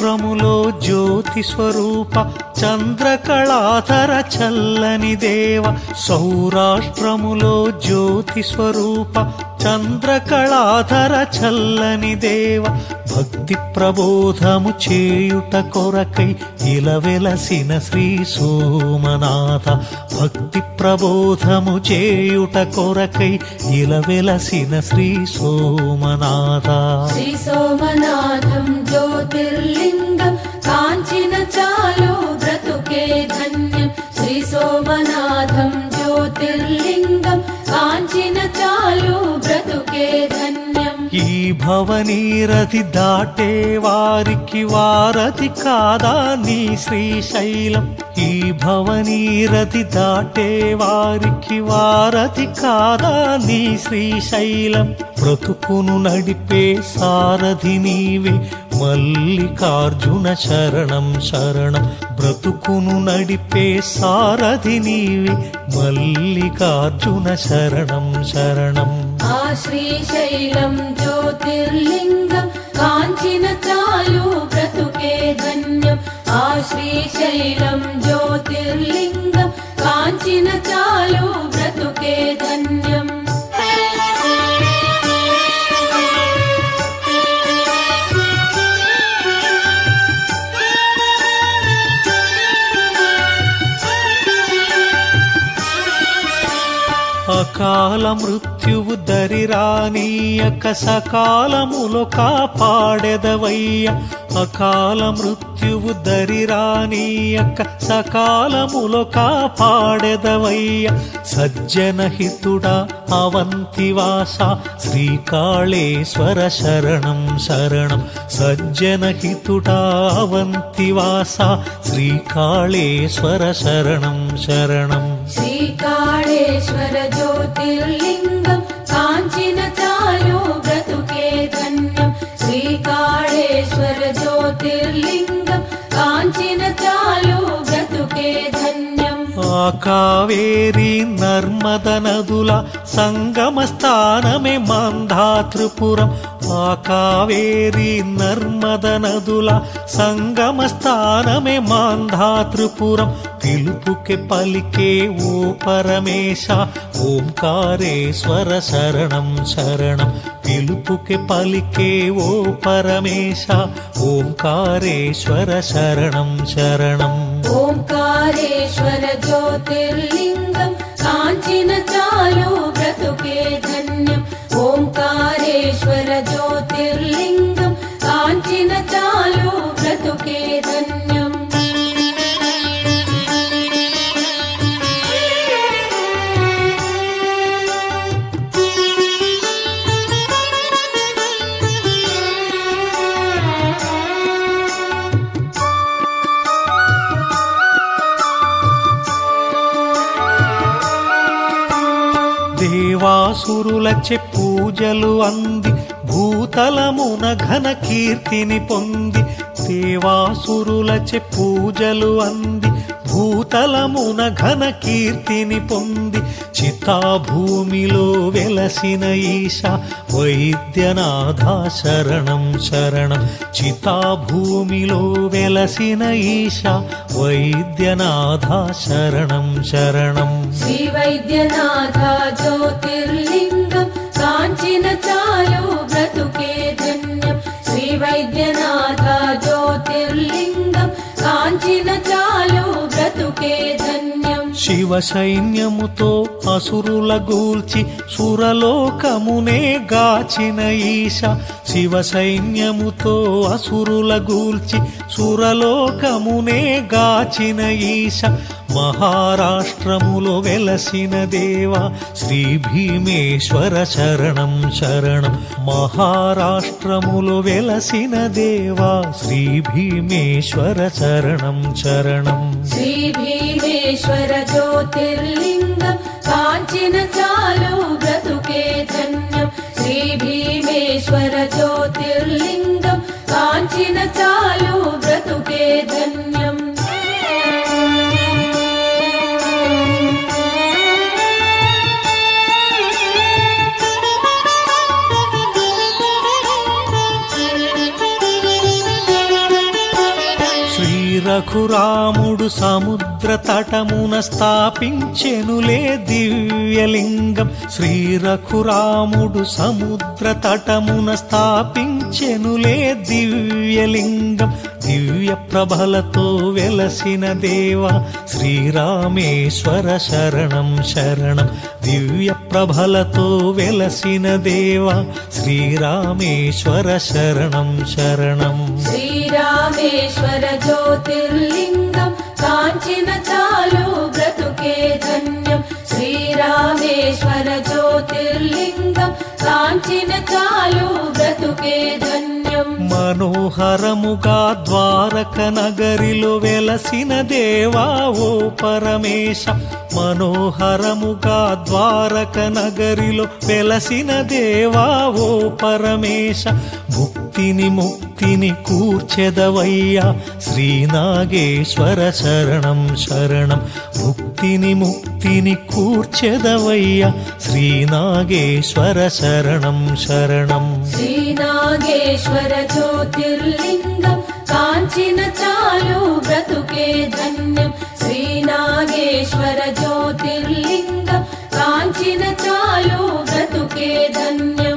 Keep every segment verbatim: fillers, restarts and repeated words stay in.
సౌరాష్ట్రములో జ్యోతి స్వరూప చంద్రకళాధర చల్లని దేవ సౌరాష్ట్రములో జ్యోతి స్వరూప చంద్రకళాధర చల్లని దేవ భక్తి ప్రబోధము చేయుట కొరకై ఇలవెలసిన శ్రీ సోమనాథ భక్తి ప్రబోధము చేయుట కొరకై ఇలవెలసిన శ్రీ సోమనాథ శ్రీ సోమనాథం జ్యోతిర్లింగం కాంచిన చాలు బ్రతుకే ధన్యం శ్రీ సోమనాథం జ్యోతిర్లింగం కాంచిన చాలు బ్రతుకే ధన్యం ఈ భవనీరథి దాటే వారికి వారధి కాదా నీ శ్రీశైలం ఈ భవనీరథి దాటే వారికి వారధి కాదా నీ శ్రీశైలం బ్రతుకును నడిపే సారథి నీవే మల్లికార్జున శరణం శరణం బ్రతుకును నడిపే సారథి నీవే మల్లికార్జున శరణం శరణం ఆ శ్రీశైలం జ్యోతిర్లింగం కాంచిన చాలు బ్రతుకే ధన్యం ఆ శ్రీశైలం జ్యోతిర్లింగం కాంచిన చాలు బ్రతుకే ధన్యం అకాల మృత్యువు దరిరానీయక సకాలములో కాపాడెదవయ్య అకాల మృత్యువు దరిరానీయక సకాలములో కాపాడెదవయ్య సజ్జన హితుడా అవంతివాస శ్రీకాళేశ్వర శరణం శరణం సజ్జన హితుడా అవంతివాస శ్రీకాళేశ్వర శరణం శరణం శ్రీకాళేశ్వర జ్యోతిర్లింగం కాంచిన చాలు బ్రతుకే ధన్యం శ్రీకాళేశ్వర జ్యోతిర్లింగం కాంచిన చాలు బ్రతుకే ధన్యం ఆ కావేరి నర్మద నదుల సంగమ స్థానమే మాంధాతృపురం ఆ కావేరి నర్మద నదుల సంగమ స్థానమే మాంధాతృపురం పిలుపుకే పలికే ఓ పరమేశ ఓంకారేశ్వర శరణం శరణం పిలుపుకే పలికే ఓ పరమేశ ఓంకారేశ్వర శరణం శరణం ఓంకారేశ్వర జ్యోతిర్లింగం కాంచిన చాలు బ్రతుకే ధన్యం ఓంకారేశ్వర జ్యోతిర్లింగం కాంచిన చాలు బ్రతుకే ధన్యం దేవాసురులచే పూజలు అంది భూతలమున ఘన కీర్తిని పొంది దేవాసురులచే పూజలు అంది భూతలమున ఘన కీర్తిని పొంది చితాభూమిలో వెలసిన ఈశ వైద్యనాథ శరణం శరణం చితాభూమిలో వెలసిన ఈశ వైద్యనాథ శరణం శరణం శ్రీ వైద్యనాథ జ్యోతిర్లింగం కాంచిన చాలు బ్రతుకే ధన్యం శ్రీ వైద్యనాథ జ్యోతిర్లింగం కాంచిన చాలు బ్రతుకే ధన్యం శివ సైన్యముతో అసురుల గూల్చి సురలోకమునే గాచిన ఈశ శివ సైన్యముతో అసురుల గూల్చి సురలోకమునే గాచిన ఈశ మహారాష్ట్రములో వెలసిన దేవా శ్రీ భీమేశ్వర శరణం శరణం మహారాష్ట్రములో వెలసిన దేవా శ్రీ భీమేశ్వర శరణం శరణం శ్రీ భీమేశ్వర జ్యోతిర్లింగం కాంచిన చాలు బ్రతుకే ధన్యం శ్రీ భీమేశ్వర జ్యోతిర్లింగం కాంచిన చాలు బ్రతుకే ధన్యం రఘురాముడు సముద్ర తటమున స్థాపించెనులే దివ్యలింగం. శ్రీ రఘురాముడు సముద్ర తటమున స్థాపించెనులే దివ్యలింగం. దివ్య ప్రభలతో వెలసిన దేవా శ్రీరామేశ్వర శరణం శరణం. దివ్య ప్రభలతో వెలసిన దేవా శ్రీరామేశ్వర శరణం శరణం. శ్రీరామేశ్వర జ్యోతిర్లింగం కాంచిన చాలు బ్రతుకే ధన్యం. శ్రీరామేశ్వర జ్యోతిర్లింగం కాంచిన చాలు బ్రతుకే ధన్యం. మనోహరముగా ద్వారక నగరిలో వెలసిన దేవా ఓ పరమేశ. మనోహరముగా ద్వారక నగరిలో వెలసిన దేవా ఓ పరమేశ. భుక్తిని ముక్తిని కూర్చెదవయ్యా శ్రీనాగేశ్వర శరణం శరణం. భుక్తిని ముక్తిని కూర్చెదవయ్యా శ్రీనాగేశ్వర శరణం శరణం. శ్రీనాగేశ్వర జ్యోతిర్లింగం కాంచిన చాలు బ్రతుకే ధన్యం. శ్రీనాగేశ్వర జ్యోతిర్లింగం కాంచిన చాలు బ్రతుకే ధన్యం.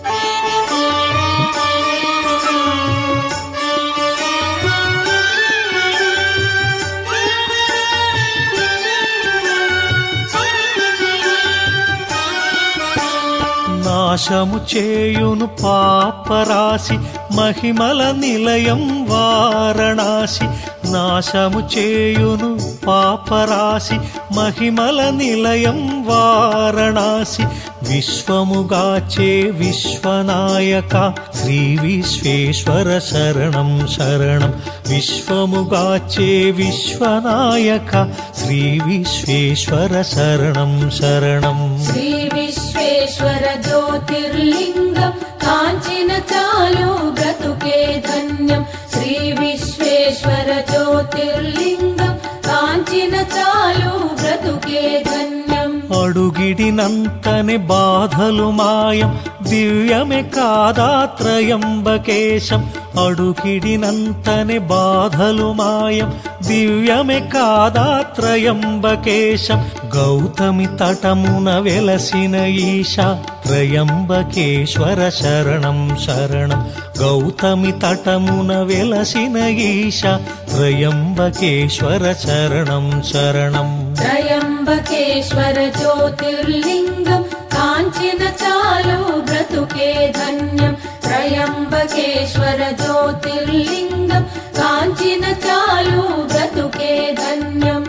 నాశము చేయును పాపరాశి మహిమల నిలయం వారణాసి. నాశము చేయును పాపరాశి మహిమల నిలయం వారణాసి. విశ్వముగాచే విశ్వనాయక శ్రీ విశ్వేశ్వర శరణం శరణం. విశ్వముగాచే విశ్వనాయక శ్రీ విశ్వేశ్వర శరణం శరణం. శ్రీ విశ్వేశ్వర జ్యోతిర్లింగం కాంచిన చాలు బ్రతుకే ధన్యం. శ్రీ విశ్వేశ్వర జ్యోతిర్లింగం కాంచిన చాలు బ్రతుకే ధన్యం. అడుగిడినంతనే బాధలు మాయం దివ్యమే కాదా త్రయంబకేశం. అడుగిడినంతనే బాధలు మాయం దివ్యమే కాదా త్రయంబకేశం. గౌతమి తటమున వెలసిన ఈశా త్రయంబకేశ్వర శరణం శరణం. గౌతమి తటమున వెలసిన ఈశా త్రయంబకేశ్వర శరణం శరణం. త్రయంబకేశ్వర జ్యోతిర్లింగం కాంచిన చాలు బ్రతుకే ధన్యం. త్రయంబకేశ్వర జ్యోతిర్లింగం కాంచిన చాలు బ్రతుకే ధన్యం.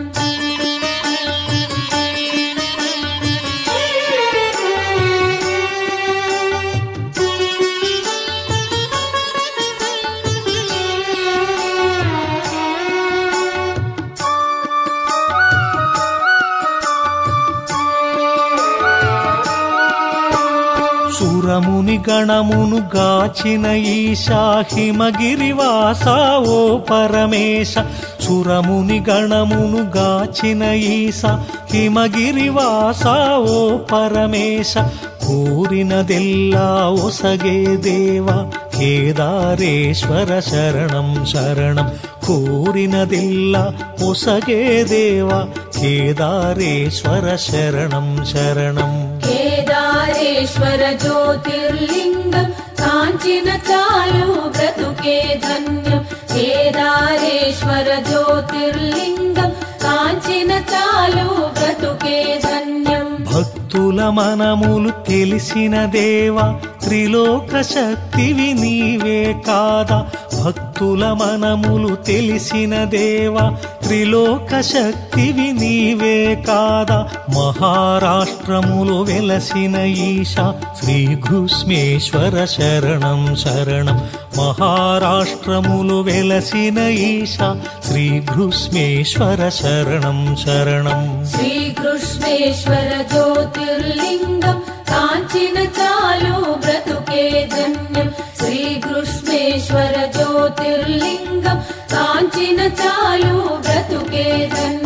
సురముని గణమును గాచిన ఈశా హిమగిరివాస ఓ పరమేశ. సురముని గణమును గాచిన ఈశా హిమగిరివాస ఓ పరమేశ. కోరినదెల్లా ఒసగే దేవా కేదారేశ్వర శరణం శరణం. కోరినదెల్లా ఒసగే దేవా కేదారేశ్వర శరణం శరణం. కేదారేశ్వర జ్యోతిర్లింగం కాంచిన చాలు బ్రతుకే ధన్యం. కేదారేశ్వర జ్యోతిర్లింగం కాంచిన చాలు బ్రతుకే ధన్యం. భక్తుల మనములు తెలిసిన దేవా త్రిలోక శక్తివి నీవే కాదా. భక్తుల మనములు తెలిసిన దేవా త్రిలోక శక్తివి నీవే కాదా. మహారాష్ట్రములు వెలసిన ఈశా శ్రీ ఘృష్మేశ్వర శరణం శరణం. మహారాష్ట్రములు వెలసిన ఈశా శ్రీ ఘృష్మేశ్వర శరణం శరణం. శ్రీ ఘృష్మేశ్వర జ్యోతిర్లింగం కాంచిన చాలు బ్రతుకే ధన్యం. శ్రీ ఘృష్మేశ్వర జ్యోతిర్లింగం కాంచిన చాలు బ్రతుకే ధన్యం.